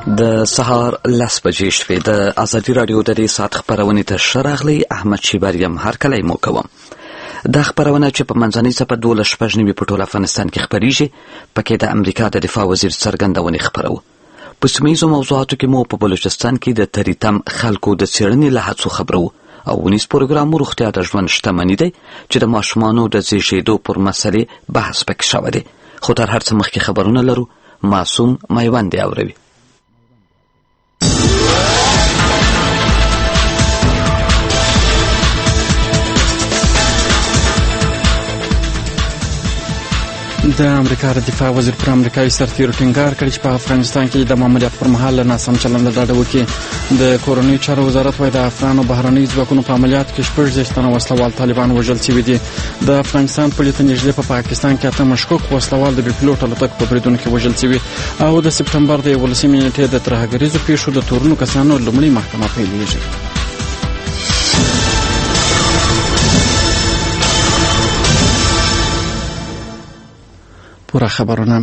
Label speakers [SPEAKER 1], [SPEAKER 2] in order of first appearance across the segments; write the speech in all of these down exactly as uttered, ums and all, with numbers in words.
[SPEAKER 1] د سهار لس بجې شوې. د ازادي راډیو د دې ساعت خپرونې ته ښه راغلی. احمد شیبر یم، هرکلی مو کوم. دا خپرونه چې په منځنۍ څپه دولس شپږ نوي په ټول افغانستان کې خپریږي، پکې د امریکا د دفاع وزیر څرګندونې خپرو. په سیمه ییزو موضوعاتو کې مو په بلوچستان کې د تریتم خلکو د څېړنې له هڅو خبرو او ونیز پروګرام روغتیا د ژوند شتمني دی چې د ماشومانو د زیږېدو پر مسلې بحث پکې شوی دی. خو تر هر څه مخکې خبرونه لرو. معصوم میوند یې اوروي.
[SPEAKER 2] د امریکا د دفاع وزیر پر امریکایي سرتیرو ټینګار کړی چې په افغانستان کې د ماموریت پر مهال له ناسم چلند ډډه وکړي. د کورنیو چارو وزارت وايي د افغان او بهرنیو ځواکونو په عملیاتو کې شپږ دېرش تنه وسلوال طالبان وژل شوي دي. د افغانستان پولې ته نږدې په پاکستان کې اته مشکوک وسلوال د بې پیلوټ الوتکو په بریدونو کې وژل شوي او د سپټمبر د یولسمې نېټې د ترهګریزو پیښو د تورنو کسانو لومړۍ محکمه پیلېږي. پوره خبرونه.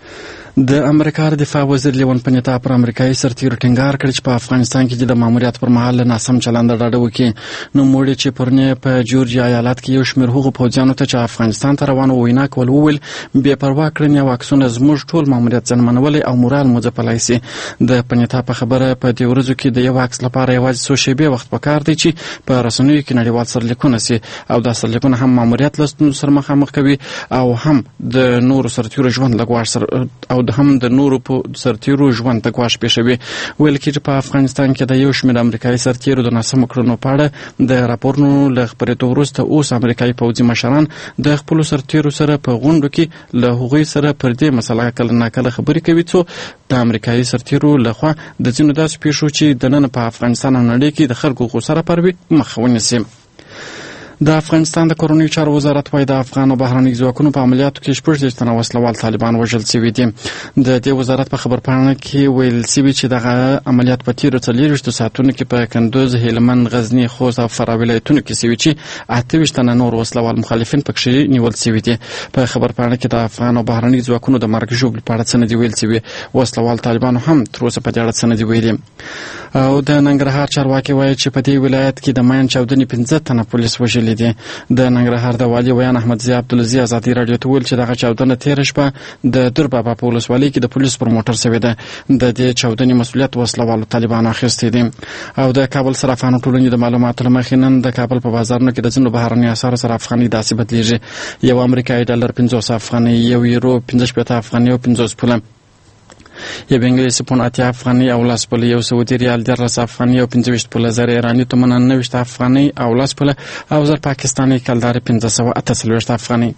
[SPEAKER 2] د امریکا د دفاع وزیر لیون پنیتا پر امریکایي سرتیرو ټینګار کړی چې په افغانستان کې د ماموریت پر مهال له ناسم چلند ډډه وکړي. نو موړي چې پرنې په جورجیا ایالت کې یو شمېر هغو پوځیانو ته چې افغانستان ته روان وینا کول وویل بې پروا کړنې او عکسونه زموږ ټول ماموریت زیانمنولی او مورال مو ځپلی سي. د پنیتا په خبره په دې ورځو کې د یو عکس لپاره یوازې څو شېبې وخت پکار دی چې په رسنیو کې نړیوال سرلیکونه سي او دا سرلیکونه هم ماموریت له ستونزو سره مخامخ کوي او هم د نورو سرتیرو ژوند له ګواښ سره او هم د نورو په سرتیرو ژوند ته ګواښ پېښوي. ویل کېږي په افغانستان کې د یو شمېر امریکایي سرتیرو د ناسمو کړنو په اړه د راپورونو له خپرېدو وروسته اوس امریکایي پوځي مشران د خپلو سرتیرو سره په غونډو کې له هغوی سره پر دې مسله کله ناکله خبرې کوي څو د امریکایي سرتیرو لخوا د ځینو داسې پیښو چې دننه په افغانستان او نړۍ کې د خلکو غوسه راپاروي مخه ونیسي. د افغانستان د کورنیو چارو وزارت وايي د افغان او بهرنیو ځواکونو په عملیاتو کې شپږ دېرش تنه وسلوال طالبان وژل شوي دي. د دې وزارت په خبرپاڼه کې ویل شوي چې دغه عملیات په تېرو څلېرویشتو ساعتونو کې په کندوز، هلمند، غزني، خوست او فراه ولایتونو کې شوي چې اته ویشت تنه نور وسلوال مخالفین پکښې نیول شوي دي. په خبرپاڼه کې د افغان او بهرنیو ځواکونو د مرګ ژوبلې په اړه څه نه دي ویل شوي. وسلوال طالبانو هم تر اوسه په دې اړه څه نه دي ویلي. او د ننګرهار چارواکي وایي چې په دې ولایت کې د ماین چاودنې پنځه تنه پولیس وژلي دي. د ننګرهار د والي ویان احمدضیاء عبدالعزیز ازادي راډیو ته ویل چې دغه چاودنه تېره شپه د دور بابا په ولسوالۍ کې د پولیسو پر موټر شوې ده. د دې چاودنې مسؤلیت وسلوالو طالبانو اخیستی دی. او د کابل صرافانو ټولنې د معلوماتو له مخې نن د کابل په بازارونو کې د ځینو بهرنیو اسعارو سره افغانۍ داسې بدلیږي. یو امریکایي ډالر پنځوس افغانۍ، یو یورو پنځه شپېته افغانۍ او پنځوس پوله، یو انګلیسي پونډ اتیا افغانۍ او لس پوله، یو سعودي ریال دیارلس افغانۍ او پنځه ویشت پوله، زر ایراني تومنه نهه ویشت افغانۍ او لس پوله او زر پاکستاني کلدارې پنځه سوه اته څلوېښت افغانۍ.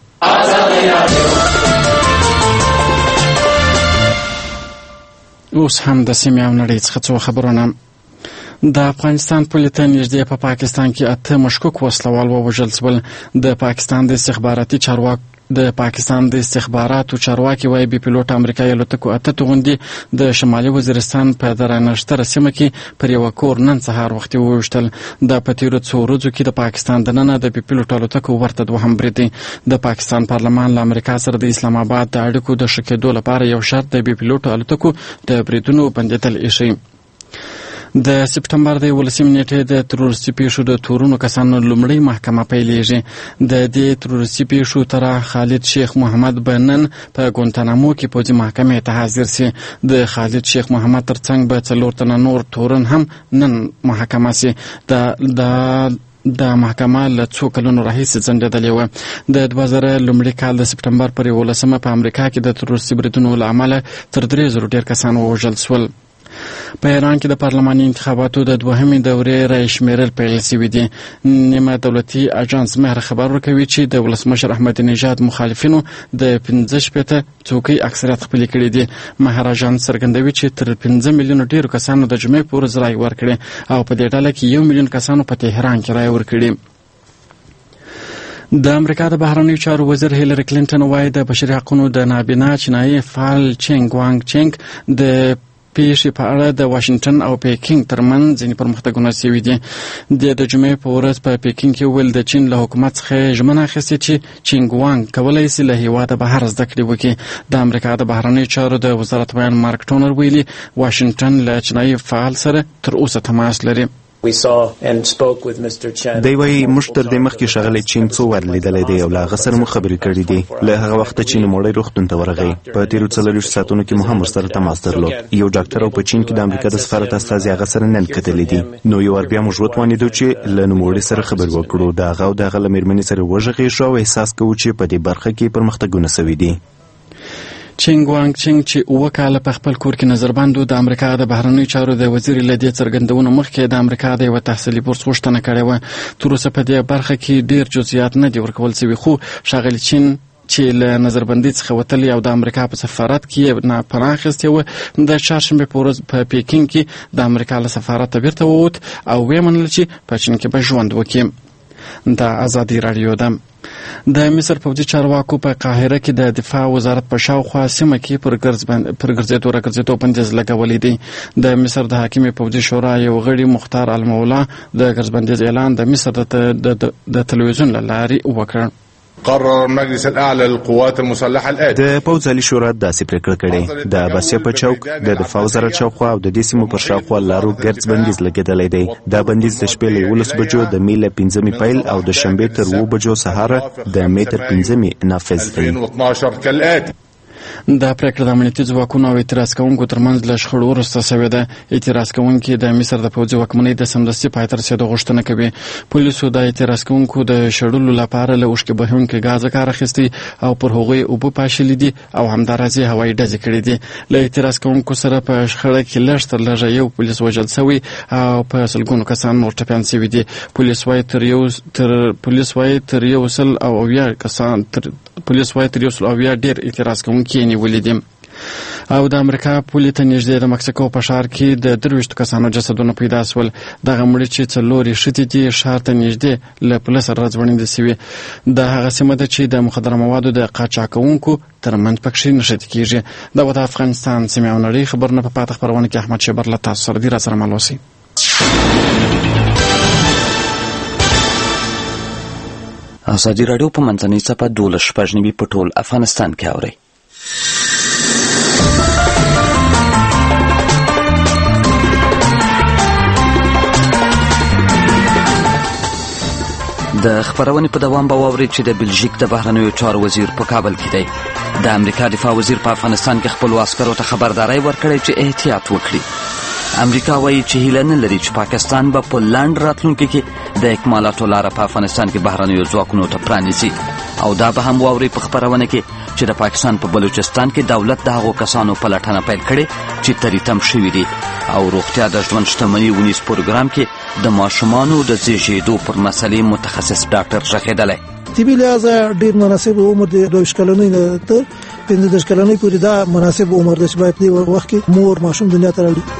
[SPEAKER 2] اوس هم د سیمې او نړۍ څخه څو خبرونه. د افغانستان پولې ته نږدې په پاکستان کې اته مشکوک وسلوال ووژل شول. د پاکستان د استخباراتي چارواکو د پاکستان د استخباراتو چارواکي وايي بې پیلوټ امریکایي الوتکو اته توغندي د شمالي وزیرستان په درانشتره سیمه کې پر یوه کور نن سهار وختي وویشتل. د په تېرو څو ورځو کې د پاکستان دننه د بې پیلوټ الوتکو ورته دوهم برید دی. د پاکستان پارلمان له امریکا سره د اسلام آباد د اړیکو د ښه کېدو لپاره یو شرط د بې پیلوټ الوتکو د بریدونو بندېدل ایښی. د سپټمبر د یولسمې نېټې د تروریستي پیښو د تورنو کسانو لومړۍ محکمه پیلېږي. د دې تروریستي پیښو طرح خالد شیخ محمد به نن په ګوانتانامو کې پوځي محکمې ته حاضر سي. د خالد شیخ محمد ترڅنګ به څلور تنه نور تورن هم نن محکمه سي. د د د محکمه له څو کلونو راهیسې ځنډېدلې وه. د دوه زره لومړي کال د سپټمبر پر یولسمه په امریکا کې د تروریستي بریدونو له امله تر درې زرو ډېر کسان ووژل شول. په ایران کې د پارلماني انتخاباتو د دوهمې دورې رای شمیرل پیل شوي دي. نیمه دولتي اژانس مهر خبر ورکوي چې د ولسمشر احمدي نژاد مخالفینو د پنځه شپېته څوکۍ اکثریت خپلې کړي دي. مهر اژانس څرګندوي چې تر پنځه میلیونو ډېرو کسانو د جمعې په ورځ رای ورکړي او په دې ډله کې یو میلیون کسانو په تهران کې رای ورکړي. د امریکا د بهرنیو چارو وزیر هیلری کلینټن وایي د بشري حقوقو د نابینا چینایي فعال چینګ وانګ چینګ د پیښې په اړه د واشنگټن او پیکینګ ترمنځ ځینې پرمختګونه شوي دي. د جمعې په ورځ په پیکینګ کې ویل د چین له حکومت څخه ژمنه اخیستې چې چینګ وانګ کولی شي له هیواده بهر زده کړې وکړي. د امریکا د بهرنیو چارو د وزارت بیان مارک ټونر ویلي واشنگټن له چینایي فعال سره تر اوسه تماس لري.
[SPEAKER 3] دی وايي موږ تر دې مخکې ښاغلی چین څو وار لیدلی دی او له هغه سره مو خبرې کړې دي. له هغه وخته چې نوموړی روغتون ته ورغی په تېرو څلرویشتو ساعتونو کې مو هم ورسره تماس درلود. یو ډاکټر او په چین کې د امریکا د سفارت استازي هغه سره نن کتلي دي. نو یو وار بیا موږ وتوانېدو چې له نوموړي سره خبرې وکړو، د هغه او د هغه له مېرمنې سره وغږېږو او احساس کوو چې په دې برخه کې پرمختګونه سوي دي.
[SPEAKER 2] چینګ وانګ چینګ چې اوه کاله په خپل کور کې نظربند و، د امریکا د بهرنیو چارو د وزیر له دې څرګندونو مخکې د امریکا د یوه تحصیلي بورس غوښتنه کړې وه. تر اوسه په دې برخه کې ډېر جزئیات نه دي ورکول شوي، خو ښاغلي چین چې له نظربندۍ څخه وتلی او د امریکا په سفارت کې نه پناه اخیستې وه، د چهارشنبې په ورځ په پیکینګ کې د امریکا له سفارته بیرته ووت او ویې منله چې په چین کې به ژوند وکړي. د ازادي راډیو ده. د مصر پوځي چارواکو په قاهره کې د دفاع وزارت په شاوخوا سیمه کې پر ګرځېدو راګرځېدو بندیز لګولی دی. د مصر د حاکمې پوځي شورا یو غړي مختار المولا د ګرځبندیز اعلان د مصر د تلویزیون له لارې وکړ.
[SPEAKER 4] قرر المجلس الاعلى للقوات المسلحه الاتي
[SPEAKER 3] د پوځ عالي شورا داسې پریکړه کړې د عباسیه په چوک د دفاع وزارت شاوخوا او د دې سیمو پر شاوخوا لارو ګرځ بندیز لګېدلی دی. دا بندیز د شپې له یولس بجو د مې له پنځمې پیل او د شنبې تر اووه بجو سهاره د مې تر پنځمې نافذ دی.
[SPEAKER 2] دا پریکړه د امنیتي ځواکونو او اعتراض کوونکو ترمنځ له شخړو وروسته شوې ده. اعتراض کوونکي د مصر د پوځي واکمنۍ د سمدستي پای ته رسېدو غوښتنه کوي. پولیسو د اعتراض کوونکو د شړلو لپاره له اوښکې بهونکي ګازه کار اخیستی او پر هغوی اوبه پاشلي دي او همداراز یې هوایي ډزې کړي دي. له اعتراض کوونکو سره په شخړه کې لږ تر لږه یو پولیس وژل شوی او په سلګونو کسان نور ټپیان شوي دي. پولیس وایي تر یو تر پولیس وایي تر یو سل او اویا کسان تر پولیس وایي تر یو سل او اویا ډېر اعتراض کوونکي نیولي دي. او د امریکا پولې ته نږدې د مکسیکو په ښار کې د درویشتو کسانو جسدونه پیدا شول. دغه مړي چې څلور یې ښځې دي ښار ته نږدې له پله سره راځوړندې شوي. د هغه سیمه ده چې د مخدره موادو د قاچاقونکو ترمنځ پکښې نښتې کېږي. دا به د افغانستان سیمې او نړۍ خبرونه په پاته خپرونه کې احمد شیبر له تاسو سره دي. را سره مل اوسئ.
[SPEAKER 1] ازادي راډیو په منځنۍ څپه دولس شپږ نوي په ټول افغانستان کې اورئ. د خبرونې په دوام به واورئ چې د بلژیک د بهرنیو چارو وزیر په کابل کې دی. د امریکا دفاع وزیر په افغانستان کې خپلو عسکرو ته خبرداری ورکړی چې احتیاط وکړي. امریکا وایي چې هیله نه لري چې پاکستان به په لنډ راتلونکي کې د اکمالاتو لاره په افغانستان کې بهرنیو ځواکونو ته پرانیزي. او دا به هم واورئ په خبرونه کې چې د پاکستان په بلوچستان کې دولت د هغو کسانو پلټنه پیل کړې چې تریتم شوي دي. او روغتیا د ژوند شتمني ونیس پروګرام کې د ماشومانو د زیږېدو پر مسلې متخصص ډاکټر غږېدلی.
[SPEAKER 5] طبي لحاظه ډېر مناسب عمر د دوه کلنۍ نه تر پنځه دېرش کلنۍ پورې دا مناسب عمر دی چې باید دې وخت کې مور ماشوم دنیا ته راوړي.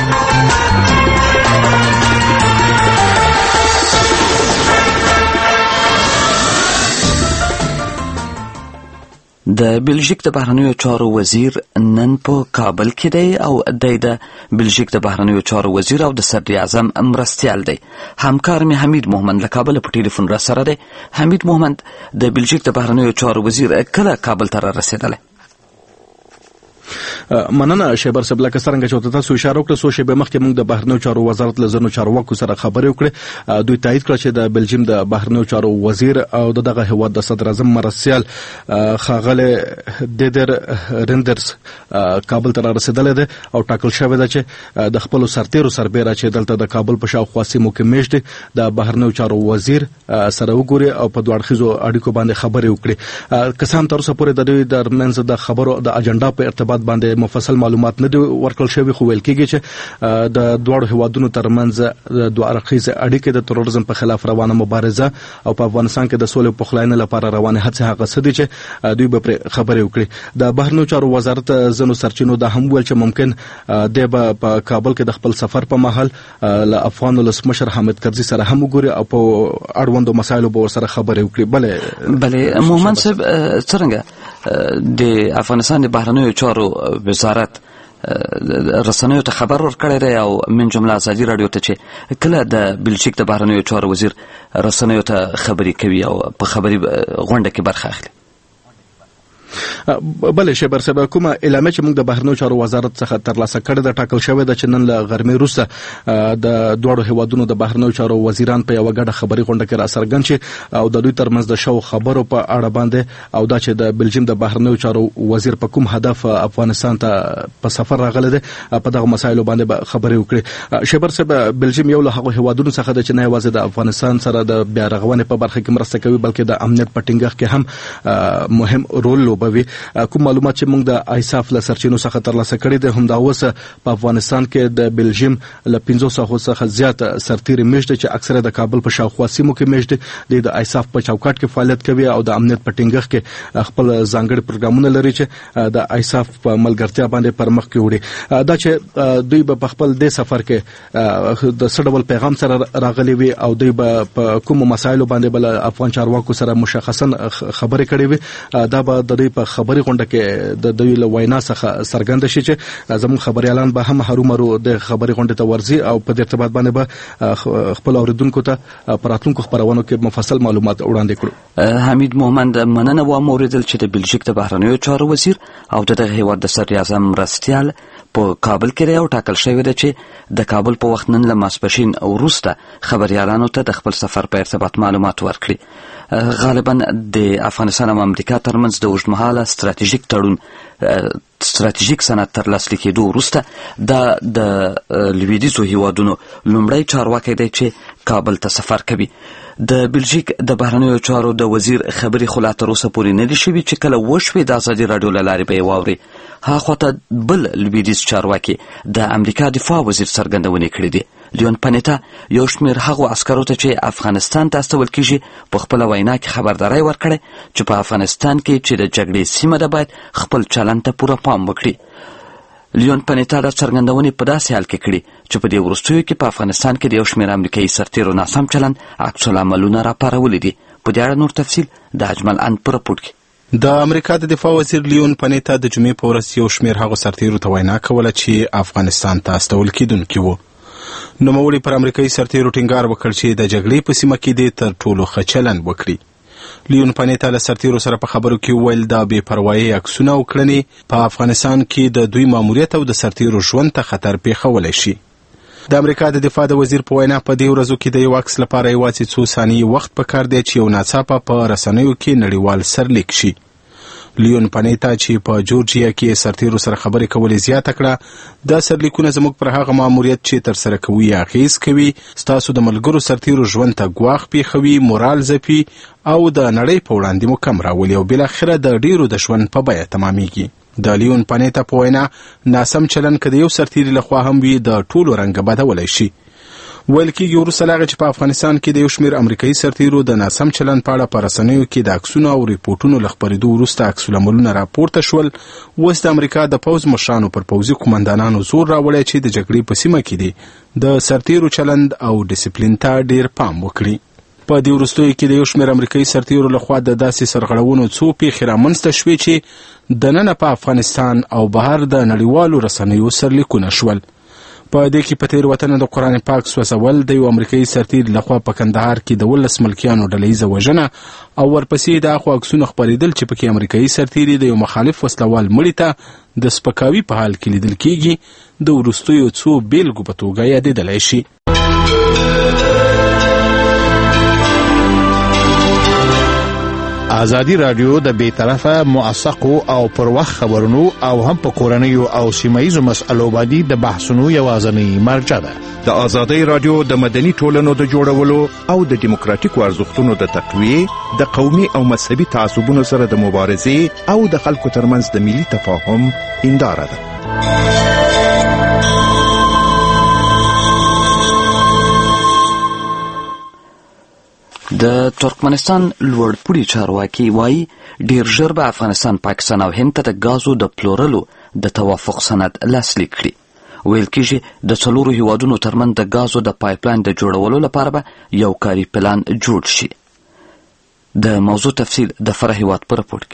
[SPEAKER 1] د بلژیک د بهرنیو چارو وزیر نن په کابل کې دی او دی د بلژیک د بهرنیو چارو وزیر او د صدر اعظم مرستیال دی. همکار مې حمید محمد له کابل په ټلیفون را سره دی. حمید محمد، د بلژیک د بهرنیو چارو وزیر کله کابل ته را رسېدلی؟
[SPEAKER 6] مننه شیبر صاحب، لکه څرنګه چې تاسو اشاره وکړه څو شیبې مخکې موږ د بهرنیو چارو وزارت له ځینو چارواکو سره خبرې وکړې. دوی تایید کړه چې د بلجیم د بهرنیو چارو وزیر او دغه هیواد د صدر اعظم مرستیال ښاغلی دیدر ریندرز کابل ته را رسېدلی دی او ټاکل شوی ده چې د خپلو سرتیرو سربیره چې دلته د کابل په شاوخوا سیمو کې میشت دی د بهرنیو چارو وزیر سره وګوري او په دوه اړخیزو اړیکو باندې خبرې وکړي. کسان تر اوسه پورې د دوی ترمنځ د خبرو د اجنډا په ارتباط باندې مفصل معلومات نه دي ورکړل شوي، خو ویل کېږي چې د دواړو هیوادونو ترمنځ د دوه اړخیزې اړیکې د تروریزم په خلاف روانه مبارزه او په افغانستان کې د سولې او پخلاینې لپاره روانې هڅې هغه څه دي چې دوی به پرې خبرې وکړي. د بهرنیو چارو وزارت ځینو سرچینو دا هم ویل چې ممکن دی به په کابل کې د خپل سفر په مهال له افغان ولسمشر حامد کرزي سره هم وګوري او په اړوندو مسایلو به ورسره خبرې وکړي. بلې
[SPEAKER 1] بلې محمد صاحب، څرنګه د افغانستان د بهرنیو چارو وزارت رسنیو ته خبر ورکړی دی او من جمله ازادي راډیو ته چې کله د بلژیک د بهرنیو چارو وزیر رسنیو ته خبرې کوي او په خبري غونډه کې برخه اخلي.
[SPEAKER 6] بلې شبر سبا کومه اعلامیه چې موږ د بهرنیو چارو وزارت څخه ترلاسه کړې ده ټاکل شوې ده چې نن له غرمې وروسته د دوړو هیوادونو د بهرنیو چارو وزیران په یو غټه خبري غونډه کې را څرګند شي او د دوی ترمنځ د شو خبرو په اړه باندې او دا چې د بلجیم د بهرنیو چارو وزیر په کوم هدف افغانستان ته په سفر راغلی دی په دغه مسایلو باندې خبرې وکړي. شبر سبا بلجیم یو له هغو هیوادونو څخه ده چې نه یوازې د افغانستان سره د بیا رغونې په برخه کې مرسته کوي بلکې د امنیت په ټینګښت کې هم مهم رول لوبوي. کوم معلومات چې موږ د آیساف له سرچینو څخه ترلاسه کړي دي هم دا اوس په افغانستان کې د بلجیم له پنځوس سوه څخه زیات سرتیري میشته چې اکثره د کابل په شاوخوا سیمو کې میشته د آیساف په چوکاټ کې فعالیت کوي او د امنیت په ټینګښت کې خپل ځانګړي پروګرامونه لري چې د آیساف په ملګرتیا باندې پر مخ کې وړي. دا چې دوی په خپل د سفر کې د سړول پیغام سره راغلي وي او دوی په کوم مسایلو باندې بل افغان چارواکو سره مشخصا خبرې کړې وي دا به د دوی په خبري غونډه کې د دوی له وینا څخه څرګند شي چې زموږ خبريالان به هم هرومرو د خبري غونډه ته ورځي او په دې ارتباط باندې به خپل اوریدونکو ته پراتونکو خبرونو کې مفصل معلومات وړاندې کړو.
[SPEAKER 1] حمید مومند مننه و موریدل چې د بلژیک د بهرنیو چارو وزیر او دغه هیواد د صدر اعظم مرستیال په کابل کې یو ټاکل شوی دی چې د کابل په وخت نن له ماسپښین وروسته خبريالانو ته د خپل سفر په ارتباط معلومات ورکړي. غالبا د افغانستان او امریکا ترمنځ د اوږدمهاله ستراتیژیک تړون ستراتیژیک سند تر لاسلیک کېدو وروسته دا د لویدیځو هیوادونو لومړی چارواکی دی چې کابل ته سفر کوي. د بلژیک د بهرنیو چارو د وزیر خبري خو لا تر اوسه پورې نه دي شوي چې کله وشوي د ازادي راډیو له لارې به یې واوري. هاخواته بل لویدیځ چارواکي د امریکا دفاع وزیر څرګندونې کړې دي. لیون پنیتا یو شمېر هغو عسکرو ته چې افغانستان ته استول کیږي په خپله وینا کې خبرداری ورکړی چې په افغانستان کې چې د جګړې سیمه ده باید خپل چلند ته پوره پام وکړي. لیون پنیتا دا څرګندونې په داسې حال کې کړي چې په دې وروستیو کې په افغانستان کې د یو شمېر امریکایي سرتیرو ناسم چلند عکس العملونه راپارولي دي. په دې اړه نور تفصیل د اجمل ان په رپورټ کې.
[SPEAKER 7] د امریکا د دفاع وزیر لیون پنیتا د جمعې په ورځ یو شمېر هغو سرتیرو ته وینا کوله چې افغانستان ته استول کیدونکي وو. نوموړي پر امریکایي سرتیرو ټینګار وکړ چې د جګړې په سیمه کې دې تر ټولو ښه چلند وکړي. لیون پنیتا له سرتیرو سره په خبرو کې وویل دا بې پروایي عکسونه او کړنې په افغانستان کې د دوی ماموریت او د سرتیرو ژوند ته خطر پیښولی شي. د امریکا د دفاع د وزیر په وینا په دې ورځو کې د یو عکس لپاره یوازې څو ثانیې وخت پکار دی چې یو ناڅاپه په رسنیو کې نړیوال سرلیک شي. لیون پنیتا چې په جورجیا کې سرتیرو سره خبرې کولې زیاته کړه دا سرلیکونه زموږ پر هغه ماموریت چې تر سره کوي اغیز کوي ستاسو د ملګرو سرتیرو ژوند ته ګواښ پیښوي مورال ځپي او د نړۍ په وړاندې مو کم راولي او بالاخره د ډیرو د ژوند په بیه تمامیږي. د لیون پنیتا په وینا ناسم چلند که د یو سرتیري لخوا هم وي د ټولو رنګه بدولی شي. ویل کېږي وروسته له هغې چې په افغانستان کې د یو شمېر امریکایي سرتیرو د ناسم چلند په اړه په رسنیو کې د عکسونو او ریپورټونو له خپرېدو وروسته عکس العملونه راپورته شول. اوس د امریکا د پوځ مشرانو پر پوځي قمندانانو زور راوړی چې د جګړې په سیمه کې دي د سرتیرو چلند او ډیسپلین ته ډیر پام وکړي. په دې وروستیو کې د یو شمېر امریکایي سرتیرو لخوا د داسې سرغړونو څو پیښې رامنځته شوې چې دننه په افغانستان او بهر د نړیوالو رسنیو سرلیکونه شول. په دې کې په تېروتنه د قرآن پاک سوځول د یو امریکایي سرتیر لخوا په کندهار کې د ولس ملکیانو ډلهییزه وژنه او ورپسې د هغو عکسونه خپرېدل چې پکې امریکایي سرتیر د یو مخالف وسلوال مړي ته د سپکاوي په حال کې لیدل کېږي د وروستیو څو بیلګو په توګه یادېدلی شي.
[SPEAKER 8] ازادي رادیو د بې طرفه موثقو او پر وخت خبرونو او هم په کورنیو او سیمایي مسایلو باندې د بحثونو یوازینی مرجع ده.
[SPEAKER 9] د ازادي رادیو د مدني ټولنو د جوړولو او د دیموکراتیکو ارزښتونو د تقویې د قومي او مذهبي تعصبونو سره د مبارزې او د خلکو ترمنځ د ملي تفاهم هنداره ده.
[SPEAKER 1] د ترکمنستان لوړپوړي چارواکي وایي ډیر ژر به افغانستان پاکستان او هند ته د ګازو د پلورلو د توافق سند لاسلیک کړي. ویل کېږي د څلورو هیوادونو ترمنځ د ګازو د پایپلاین د جوړولو لپاره به یو کاري پلان جوړ شي. د موضوع تفصیل د فرح هیواد په رپورټ کې.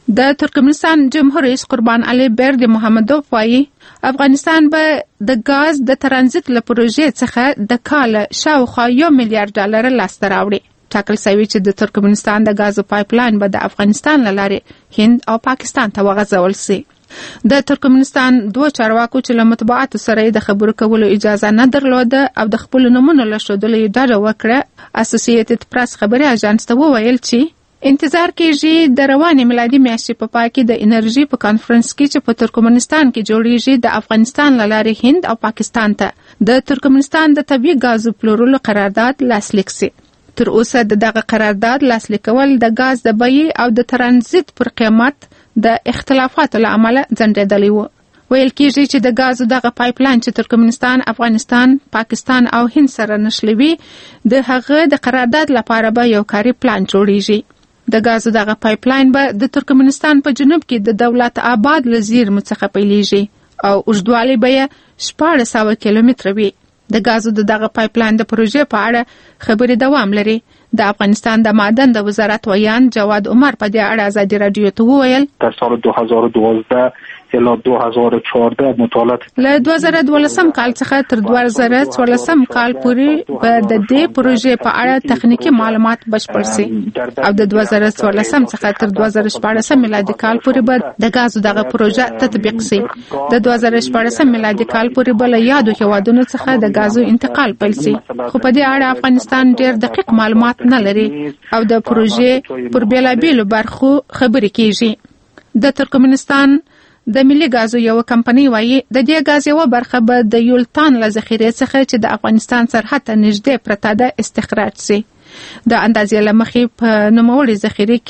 [SPEAKER 10] د ترکمنستان جمهور رئیس قربان علي برد محمدوف وایي افغانستان به د غاز د ترانزیت له پروژې څخه د کال شاوخوا یو میلیارډ ډالر لاسته راوړي. ټاکل شوی چې د ترکمنستان د غازو پایپلاین به د افغانستان له لارې هند او پاکستان ته وغځول شي. د ترکمنستان دوه چارواکو چې له مطبوعاتو سره د خبرو کولو اجازه نه درلوده او د خپل نومونو له ښودلو یې ډډه وکړه، اسوسییټډ پریس خبري اژانس ته وویل چې انتظار کېږي د روانې میلادي میاشتې په پای کې د انرژي په کانفرنس کې چې په ترکمنستان کې جوړیږي د افغانستان له لارې هند او پاکستان ته د ترکمنستان د طبیعي غازو پلورلو قرارداد لاسلیک شي. تر اوسه د دغه قرارداد لاسلیک کول د غاز د بیې او د ترانزیت پر قیمت د اختلافاتو له امله ځنډېدلی و. ویل کېږي چې د غازو دغه پایپلاین چې ترکمنستان، افغانستان، پاکستان او هند سره نښلوي د هغه د قرارداد لپاره به یو کاري پلان جوړیږي. د غازو دغه پایپلاین به د ترکمنستان په جنوب کې د دولت آباد له زیرمو څخه پیلېږي او اوږدوالی به یې شپاړس سوه کیلومتره وي. د غازو د دغه پایپلاین د پروژې په اړه خبرې دوام لري. د افغانستان د معدن د وزارت ویان جواد عمر په دې اړه ازادي رادیو ته وویل
[SPEAKER 11] در سال دو هزار و دوازده الی دو هزار و چهارده مطالعات
[SPEAKER 10] له دوه زره دولسم کال څخه تر دوه زره څوارلسم کال پورې به د دې پروژې په اړه تخنیکی معلومات بشپړ شي او د دوه زره څوارلسم څخه تر دوه زره شپاړسم میلادي کال پورې به د غازو دغه پروژه تطبیق شي. د دوه زره شپاړسم میلادي کال پورې به له یادو هیوادونو څخه د غازو انتقال پیل شي، خو په دې اړه افغانستان ډېر دقیق معلومات نه لري او د پروژې پر بیلابیلو برخو خبرې کیږي. د ترکمنستان د ملي غازو یو کمپنۍ وایي د دې غاز یو برخه به د یولتان له ذخیرې څخه چې د افغانستان سرحد ته نږدې پرته ده استخراج شي. د اندازې له مخې په نوموړې ذخیرې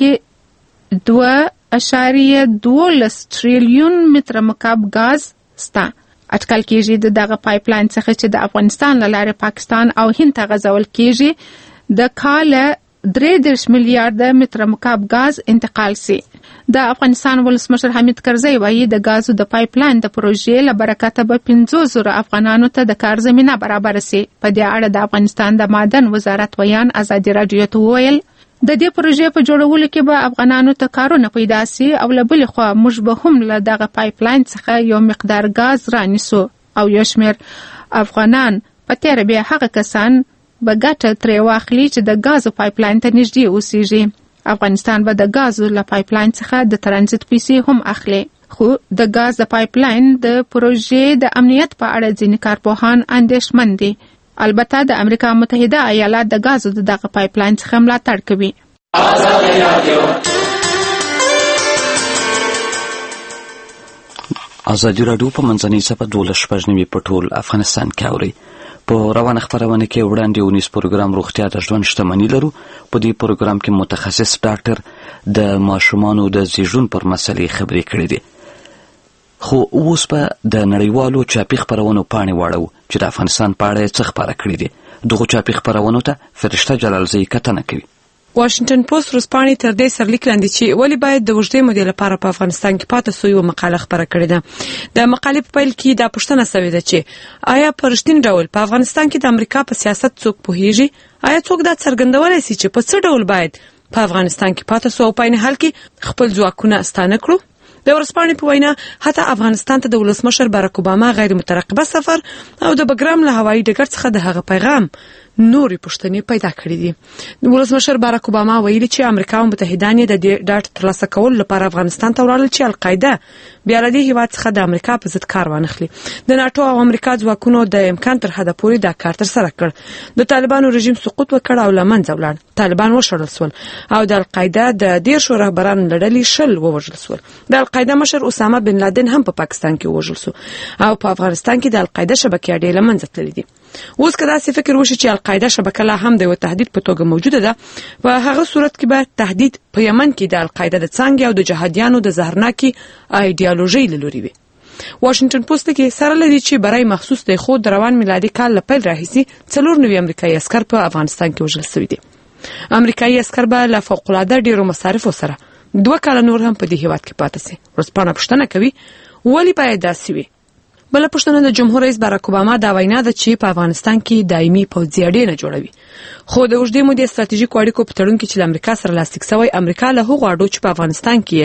[SPEAKER 10] کې دوه اشاریه دولس تریلیون متر مکعب غاز شته. اټکل کېږي د دغه پایپلاین څخه چې د افغانستان له لارې پاکستان او هند ته غځول کېږي د کال درې دېرش میلیارډه متر مکعب غاز انتقال شي. د افغانستان ولسمشر حمید کرزی وایي د غازو د پایپلاین د پروژې له برکته به پنځوس زره افغانانو ته د کار زمینه برابر شي. په دې اړه د افغانستان د معدن وزارت ویان ازادي رادیو ته وویل د دې پروژې په جوړولو کې به افغانانو ته کارونه پیدا شي او له بلې خوا موږ به هم له دغه پایپلاین څخه یو مقدار غاز رانیسو او یو شمېر افغانان په تېره بیا هغه کسان به ګټه ترې واخلي چې د غازو پایپلاین ته نږدې اوسېږي. افغانستان به د غازو له پایپلاین څخه د ترانزیت پیسې هم اخلي، خو د غاز د پایپلاین د پروژې د امنیت په اړه ځینې کارپوهان اندېښمن دي. البته د امریکا متحده ایالات د غازو د دغه پایپلاین څخه ملاتړ کوي.
[SPEAKER 1] ازادي راډیو په منځنۍ سپه دولس شپږ نوي په ټول افغانستان کې اوري. په روانه خپرونه کې وړاندې ونیس پروګرام روغتیا د ژوند شتمني لرو. په دې پروګرام کې متخصص ډاکټر د ماشومانو د زیږون پر مسلې خبرې کړې دي. خو اوس په د نړیوالو چاپي خپرونو پاڼې واړو چې د افغانستان په اړه څه خپاره کړي دي. دغو چاپي خپرونو ته فرشته جلالزی کتنه کوي.
[SPEAKER 12] واشنگټن پوسټ ورځپاڼې تر دې سرلیک لاندې چې ولې باید د اوږدې مودې لپاره په افغانستان کې پاتې سوی یوه مقاله خپره کړې ده. د مقالې په پیل کې دا پوښتنه شوې ده چې آیا په رښتیني ډول په افغانستان کې د امریکا په سیاست څوک پوهیږي؟ آیا څوک دا څرګندولی شي چې په څه ډول باید په افغانستان کې پاتې سو او په عین حال کې خپل ځواکونه ستانه کړو؟ د ورځپاڼې په وینا حتی افغانستان ته د ولسمشر باراک اوباما غیر مترقبه سفر او د بګرام له هوایي ډګر څخه د هغه پیغام نورې پوښتنې پیدا کړې دي. ولسمشر باراک اوباما ویلي چې امریکا او متحدان یې د دې ډاډ ترلاسه کولو لپاره افغانستان ته ولاړل چې القاعده بیا له دې هیواد څخه د امریکا په ضد کار وانخلي. د ناټو او امریکا ځواکونو د امکان تر حده پورې دا کار ترسره کړ. د طالبانو رژیم سقوط وکړ او له منځه ولاړ. طالبان وشړل سول او د القاعده د دیرشو رهبرانو له ډلې شل ووژل سول. د القاعده مشر اسامه بن لادن هم په پاکستان کې ووژل سو او په افغانستان کې د القاعده شبکې ډېر له منځه تللې دي. اوس که داسې فکر وشي چې القاعده شبکه لا هم د یو تهدید په توګه موجوده ده، په هغه صورت کې به تهدید په یمن کې د القاعده د څانګې او د جهادیانو د زهرناکي ایډیالوژۍ له لوري وي. واشنگټن پوسټ کې سره لري چې برای مخصوص د خود روان میلادي کال له پیل راهیسې څلور نوي امریکایي عسکر په افغانستان کې وژل شوي دي. امریکایي عسکر به له فوق‌العاده ډیرو مصارفو سره دوه کاله نور هم په دې هیواد کې پاتې شي. ورځپاڼه پوښتنه کوي ولې باید داسې وي؟ بله پوښتنه د جمهور رئیس باراک اوباما دا وینا ده چې په افغانستان کې دایمي پوځي اډې نه جوړوي. خو د اوږدې مودې ستراتیژیکو اړیکو په تړون کې چې له امریکا سره لاسلیک شوی، امریکا له هغو اډو چې په افغانستان کې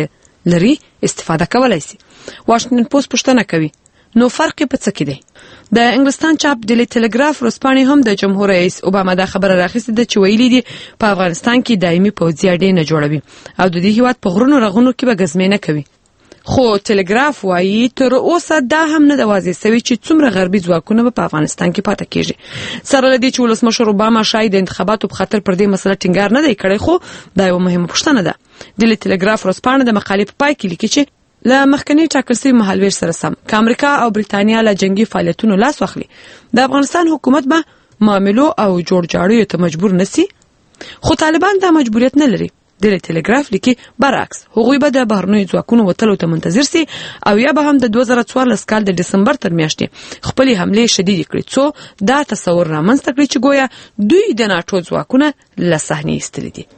[SPEAKER 12] لري استفاده کولای شي. واشنگټن پوسټ پوښتنه کوي نو فرق په څه کې دی؟ د انګلستان چاپ ډیلی ټلګراف ورځپاڼې هم د جمهور رئیس اوباما دا خبره راخیستې ده چې ویلي دي په افغانستان کې دایمي پوځي اډې نه جوړوي او د دې هیواد په غرونو رغونو کې به ګزمې نه کوي. خو ټلګراف وایي تر اوسه دا هم نه د واضح سوي چې څومره غربي ځواکونه په افغانستان کې پاتې کیږي. سره لدی چې ولسمشر اوباما شاید د انتخاباتو په خاطر پر دې مسله ټینګار نه دی کړی، خو دا یو مهمه پوښتنه ده. ډیلی ټلګراف ورځپاڼه د مقالې په پای کې لیکي چې له مخکنی ټاکل شوي مهالوېش سره سم که امریکا او بریتانیا له جنگي فعالیتونو لاس واخلي د افغانستان حکومت به معاملو او جوړجاړیو ته مجبور نسی، خو طالبان دا مجبوریت نه لري. ډیلی ټلګراف لیکي برعکس هغوی به د بهرنیو ځواکونو وتلو ته منتظر سي او یا به هم د دوه زره څوارلس کال د ډسمبر تر میاشتې خپلې حملې شدیدې کړي څو دا تصور رامنځته کړي چې گویا دوی د ناټو ځواکونه له صحنې ایستلي دي.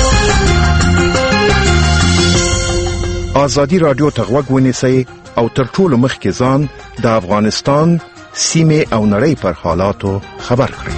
[SPEAKER 9] آزادی رادیو ته غوږ ونیسئ او تر ټولو مخکې ځان د افغانستان سیمې او نړۍ پر حالاتو خبر کړئ.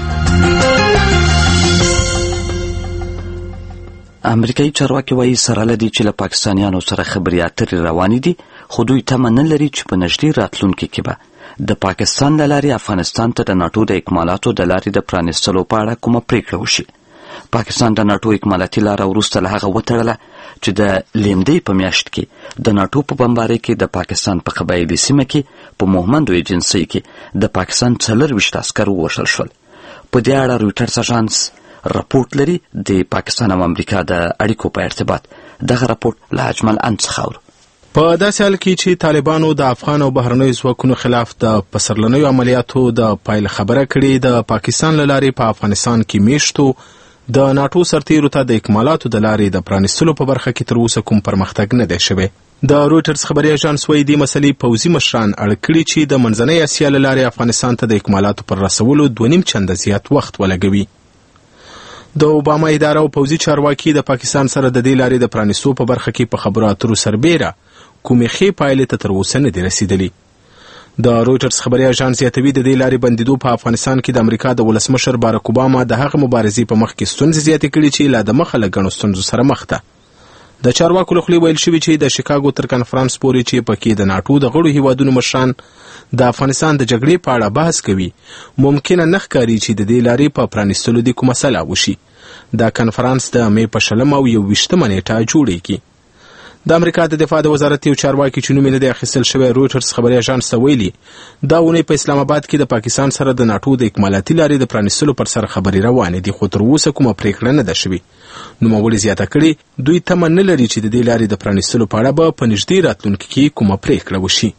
[SPEAKER 1] امریکایي چارواکي وایي سره لدی چې له پاکستانیانو سره خبرې اترې روانې دي، خو دوی تمه نه لري چې په نږدې راتلونکي کې به د پاکستان له لارې افغانستان ته د ناټو د اکمالاتو د لارې د پرانیستلو په اړه کومه پریکړه وشي. پاکستان د ناټو اکمالاتي لاره وروسته له هغه وتړله چې د لیندۍ په میاشت کې د ناټو په بمبارۍ کې د پاکستان په قبایلي سیمه کې په موهمندو ایجنسۍ کې د پاکستان څلرویشت عسکر ووژل شول. په دې اړه رویټرز اژانس راپورټ لري د پاکستان او امریکا د اړیکو په ارتباط. دغه راپورټ له اجمل ان څخه اورو.
[SPEAKER 7] په داسې حال کې چې طالبانو د افغان او بهرنیو ځواکونو خلاف د پسرلنیو عملیاتو د پایل خبره کړې، د پاکستان له لارې په افغانستان کې میشتو د ناټو سرتیرو ته د اکمالاتو د لارې د پرانیستلو په برخه کې تر اوسه کوم پرمختګ نه دی شوی. د رویټرز خبري اژانس وايي دې مسلې پوځي مشران اړ کړي چې د منځنۍ اسیا له لارې افغانستان ته د اکمالاتو پر رسولو دوه نیم چنده زیات وخت ولګوي. د اوباما اداره او پوځي چارواکي د پاکستان سره د دې لارې د پرانیستو په برخه کې په خبرو اترو سربېره کومې ښې پایلې ته تر اوسه نه دي رسیدلي. د رویټرز خبري اژانس زیاتوي د دې لارې بندیدو په افغانستان کې د امریکا د ولسمشر باراک اوباما د هغه مبارزې په مخ کې ستونزې زیاتې کړي چې لا د مخه له ګڼو ستونزو سره مخ ده. د چارواکو له خولې ویل شوي چې د شیکاګو تر کنفرانس پورې چې پکې د ناټو د غړو هیوادونو مشران د افغانستان د جګړې په اړه بحث کوي، ممکنه نه ښکاري چې د دې لارې په پرانیستلو دې کومه سلا وشي. دا کنفرانس د مې په شلم او یو ویشتمه نیټه جوړیږي. د امریکا د دفاع د وزارت یو چارواکي چې نوم یې نه دی اخیستل شوی رویټرز خبري اژانس ته ویلي دا اونۍ په اسلام آباد کې د پاکستان سره د ناټو د اکمالاتي لارې د پرانیستلو پر سر خبرې روانې دي، خو تر اوسه کومه پریکړه نه ده شوې. نوموړي زیاته کړې دوی تمه نه لري چې د دې لارې د پرانیستلو په اړه به په نږدې راتلونکي کې کومه پریکړه وشي.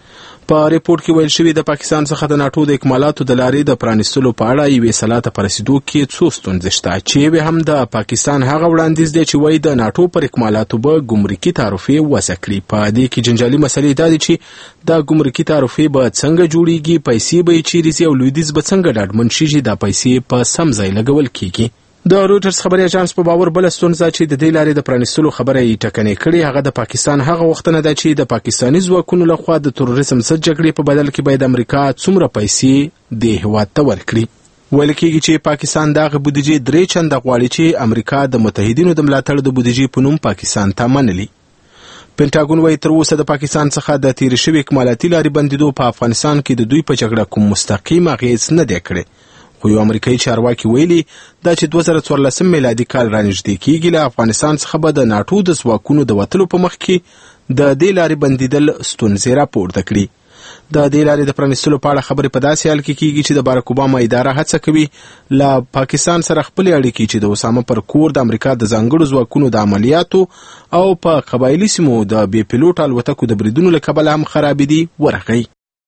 [SPEAKER 7] په ریپورت کې ویل شوي د پاکستان څخه د ناټو د اکمالاتو د لارې د پرانیستلو په اړه یوې سلا ته په رسیدو کې څو ستونزې شته چې یوې هم د پاکستان هغه وړاندیز دی چې وایي د ناټو پر اکمالاتو به ګمرکي تعرفې وضع کړي. په دې کې جنجالي مسلې دا دي چې دا ګمرکي تعرفې به څنګه جوړیږي، پیسې به یې چیرې ځي او لویدیځ به څنګه ډاډمن شي چې دا پیسې په سم ځای لګول کیږي. د رویټرز خبري اژانس په باور بل ستونزه چې د دې لارې د پرانیستلو خبره یې ټکنۍ کړې هغه د پاکستان هغه وختونه ده چې د پاکستاني ځواکونو لخوا د تروریزم ضد جګړې په بدل کې باید امریکا څومره پیسې د هیواد ته ورکړي. ویل کېږي چې پاکستان دغه بودیجې درې چنده غواړي چې امریکا د متحدینو د ملاتړ د بودیجې په نوم پاکستان ته منلي. پینټاګون وايي تر اوسه د پاکستان څخه د تیر شوي اکمالاتي لارې بندیدو په افغانستان کې د دوی په جګړه کوم مستقیم اغیز نه دی کړی. خو یو امریکایي چارواکي ویلي دا چې دوه زره څوارلسم میلادي کال رانږدې کېږي له افغانستان څخه به د ناټو د ځواکونو د وتلو په مخ کې د دې لارې بندیدل ستونزې راپورته کړي. د دې لارې د پرانیستلو په اړه خبرې په داسې حال کې کېږي چې د باراک اوباما اداره هڅه کوي له پاکستان سره خپلې اړیکې چې د اسامه پر کور د امریکا د ځانګړو ځواکونو د عملیاتو او په قبایلي سیمو د بې پیلوټ الوتکو د بریدونو له کبله هم خرابې دي ورغی.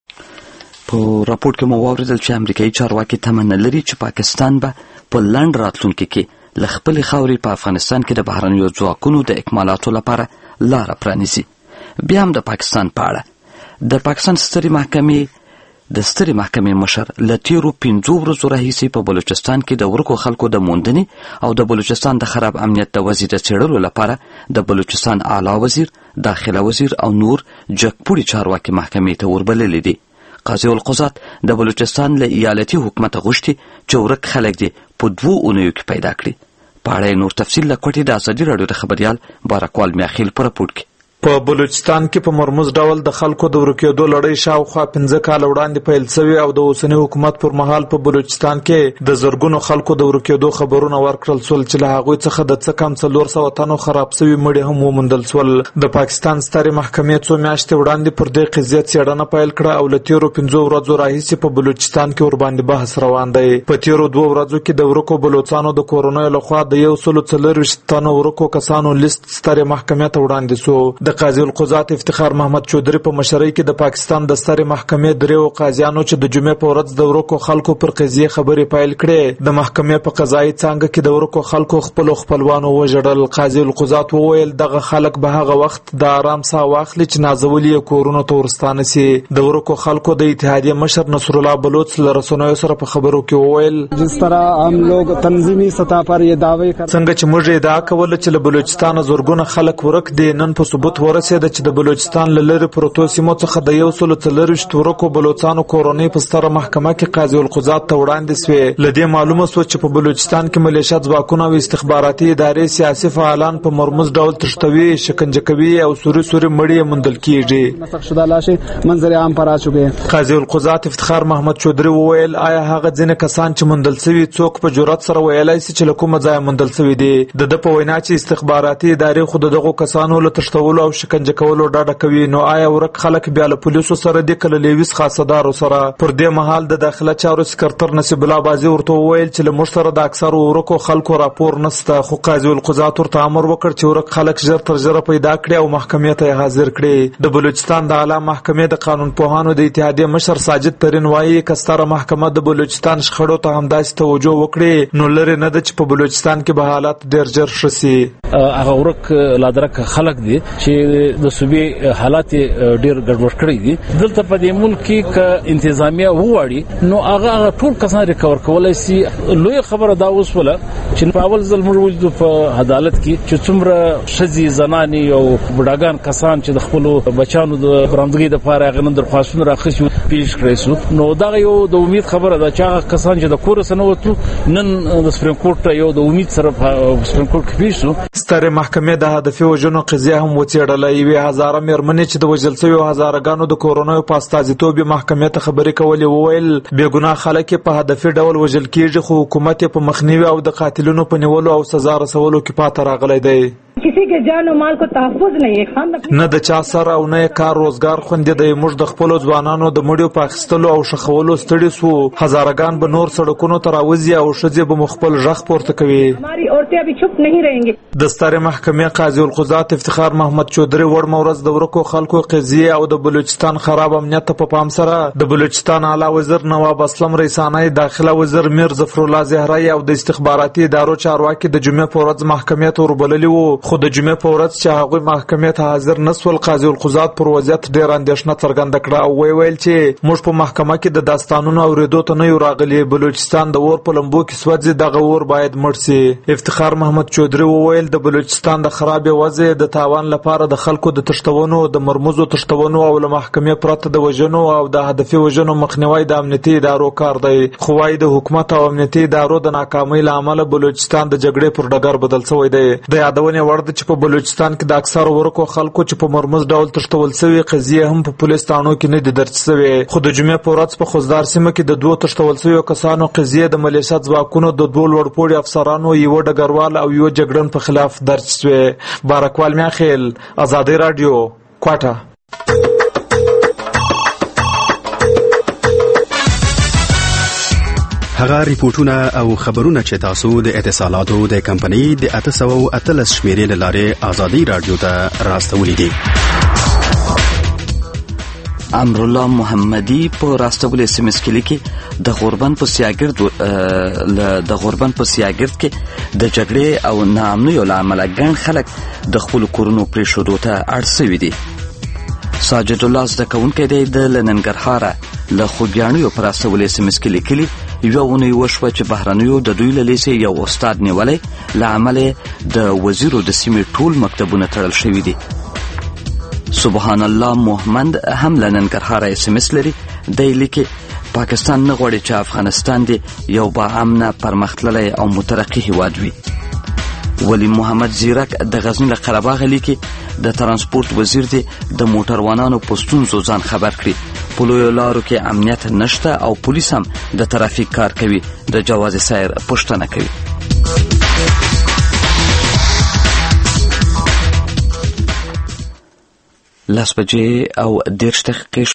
[SPEAKER 1] په راپورټ کې مو واوریدل چې امریکایي چارواکي تمه نه لري چې پاکستان به په لنډ راتلونکي کې له خپلې خاورې په افغانستان کې د بهرنیو ځواکونو د اکمالاتو لپاره لاره پرانیزي. بیا هم د پاکستان په اړه د پاکستان سترې محکمې د سترې محکمې مشر له تیرو پنځو ورځو راهیسې په بلوچستان کې د ورکو خلکو د موندنې او د بلوچستان د خراب امنیت د وضعیت د څېړلو لپاره د بلوچستان اعلی وزیر، داخله وزیر او نور جګپوړي چارواکي محکمې ته وربللي دي. قاضي القضات د بلوچستان له ایالتي حکومت غوښتي چې ورک خلک دي په دوو اونیو کې پیدا کړي. په اړه نور تفصیل له کوټې د ازادي راډیو د خبريال بارکوال میاخیل په راپورټ کې.
[SPEAKER 13] په بلوچستان کې په مرموز ډول د خلکو د ورکېدو لړۍ شاوخوا پنځه کاله وړاندې پیل شوې او د اوسني حکومت پر مهال په بلوچستان کې د زرګونو خلکو د ورکېدو خبرونه ورکړل شول چې له هغوی څخه د څه کم څلور سوه تنو خراب شوي مړي هم وموندل شول. د پاکستان سترې محکمې څو میاشتې وړاندې پر دې قضیې څېړنه پیل کړه او له تېرو پنځو ورځو راهیسې په بلوچستان کې ورباندې بحث روان دی. په تېرو دوو ورځو کې د ورکو بلوچستانو د کورنیو لخوا د یو سلو څلرویشت تنو ورکو کسانو لیست سترې محکمې ته وړاندې شو. د قاضي القضات افتخار محمد چودري په مشرۍ کې د پاکستان د سترې محکمې دریو قاضیانو چې د جمعې په ورځ د ورکو خلکو پر قضیې خبرې پیل کړې د محکمې په قضایي څانګه کې د ورکو خلکو خپلو خپلوانو وژړل. قاضي القضات وویل دغه خلک به هغه وخت د آرام ساه واخلي چې نازولي یې کورونو ته ورستانه سي. د ورکو خلکو د اتحادیې مشر نصر الله بلوچ له رسنیو سره په خبرو کې وویل
[SPEAKER 14] جس طرح هم لوگ تنظیمی سطح پر یہ دعوی کړ
[SPEAKER 13] څنګه چې موږ ادعا کوله چې له بلوچستان زورګونه خلک ورک دي نن په ثبوت ورسېد چې د بلوچستان له لرې پروتو سیمو څخه د یو سلو څلرویشت ورکو بلوچستانو کورنۍ په ستره محکمه کې قاضي القضات ته وړاندې سوې. له دې معلومه سوه چې په بلوچستان کې ملیشه ځواکونه او استخباراتي ادارې سیاسي فعالان په مرموز ډول تښتوي شکنجه کوي او سوري سوري مړي موندل کیږي.
[SPEAKER 14] نسخ شده لاشې منظر عام پر راچوګي.
[SPEAKER 13] قاضي القضات افتخار محمد چودري وویل آیا هغه ځینې کسان چې موندل شوي څوک په جرأت سره ویلای شي چې له کومه ځایه موندل شوي دي؟ د ده په وینا چې استخباراتي ادارې خو د دغو کسانو له تښتولو او شکنجه کولو ډاډه کوي نو آیا ورک خلک بیا له پولیسو سره دي کله لیویس خاصدارو سره؟ پر دې مهال د داخله چارو سکرتر نصیب الله بازي ورته وویل چې له موږ سره د اکثرو ورکو خلکو راپور نشته خو قاضي القضات ورته امر وکړ چې ورک خلک ژر تر ژره پیدا کړي او محکمې ته حاضر کړي. د بلوچستان د اعلی محکمې د قانون پوهانو د اتحادیې مشر ساجد ترین وایي که ستره محکمه د بلوچستان شخړو ته همداسې توجه وکړي نو لرې نه ده چې په بلوچستان کې به حالات ډېر ژر ښه سي.
[SPEAKER 15] هغه ورک لادرک خلک دي چې د صوبې حالات ډیر ګډوډ کړی دي. دلته په دې ملک کې ک انتظامیه وواړي نو هغه ټول کسان ریکور کولای شي. لوی خبره دا اوس ولا چې په اول ځل موږ ولیدو په عدالت کې چې څومره ښځې زنانې او بډاګان کسان چې د خپلو بچانو د برامدګۍ دپاره هغه نن درخواستونه راخیستي پیش کړی شو نو دغه یو د امید خبره ده چې هغه کسان چې د کوره څخه نوتو نن د سپریم کورټ یو د امید سره په سپریم کورټ کې پیش شو.
[SPEAKER 13] سترې محکمې د هدفي وژنو قضیه هم وڅېړله. یوې هزاره مېرمنې چې د وژل شویو هزارهګانو د کورنیو په استازیتوب یې محکمې ته خبرې کولې وویل بې ګناه خلک یې په هدفي ډول وژل کیږي خو حکومت یې په مخنیوي او د قاتلینو په نیولو او سزا رسولو کې پاته راغلی دی.
[SPEAKER 16] کسی کے جان و مال کو تحفظ نہیں ہے.
[SPEAKER 13] نه د چا سره او نه کار روزګار خوندې دی. موږ د خپلو ځوانانو د مړیو په اخیستلو او ښخولو ستړي سو. هزارهګان به نور سړکونو ته راوځي او ښځې به مو خپل غږ پورته کوي.
[SPEAKER 16] ہماری عورتیں ابھی چپ نہیں رہیں گی.
[SPEAKER 13] د سترې محکمې قاضي القضات افتخار محمد چودري وړمه ورځ د ورکو خلکو قضیې او د بلوچستان خراب امنیت ته په پام سره د بلوچستان اعلی وزیر نواب اسلم ریسانی داخله وزیر میر ظفرالله زهرای او د استخباراتي ادارو چارواکي د جمعې په ورځ محکمې ته وربللي وو خو د جمعې په ورځ چې هغوی محکمې ته حاضر نسول قاضي القضات پر وضعیت ډېره اندېښنه څرګنده کړه او ویې ویل چې موږ په محکمه کې د داستانونو اورېدو ته نه یو راغلي. بلوچستان د اور په لمبو کې سوځي دغه اور باید مړ سي. افتخار محمد چودري وویل د بلوچستان د خرابې وضع د تاوان لپاره د خلکو د تښتونو د مرموزو تښتونو او له محکمې پرته د وژنو او د هدفي وژنو مخنیوی د امنیتي ادارو کار دی. خو وايي د حکومت او امنیتي ادارو د ناکامۍ له امله بلوچستان د جګړې پر ډګر بدل شوی دی. د یادونې وړ ده چې په بلوچستان کې د اکثرو ورکو خلکو چې په مرموز ډول تښتول شوي قضیې هم په پولیس تاڼو کې نه دي درج شوې خو د جمعې په ورځ په خوزدار سیمه کې د دوو تښتول شویو کسانو قضیې د ملیشه ځواکونو د دوو لوړپوړي افسرانو یوه ډګروال او یوه جګړن په خلاف درج شوې. بارکوال میاخیل ازادي راډیو کوټه.
[SPEAKER 17] هغه ریپورتونه او خبرونه چې تاسو د اتصالاتو د کمپنۍ د اته سوه اتلس شمیرې له لارې ازادي راډیو ته راستولي دي.
[SPEAKER 1] امرالله محمدي په راستولي اس ام اس کې لیکي د غوربند په سیاګرد د غوربند په سیاګرد کې د جګړې او ناامنیو له امله ګڼ خلک د خپلو کورونو پرېښودو ته اړ شوي دي. ساجد الله زده کوونکی دی د ننګرهاره له خوږیاڼیو په راستولي اس ام اس کې لیکلي یوه اونۍ وشوه چې بهرنیو د دوی له لیسې یو استاد نیولی له امله د وزیرو د سیمې ټول مکتبونه تړل شوي دي. سبحان الله محمد هم له ننګرهاره اس ام اس لري. دی لیکي پاکستان نه غواړي چې افغانستان دی یو با امنه پرمختللی او مترقي هیواد وي. ولی محمد زیرک د غزنی له قرهباغ لیکي د ترانسپورت وزیر دی د موټروانانو په ستونزو ځان خبر کړي په لویو لارو کې امنیت نشته او پولیس هم د ترافیک کار کوي د جواز سیر پوښتنه کوي. لاس بجې او دېرش دقیقې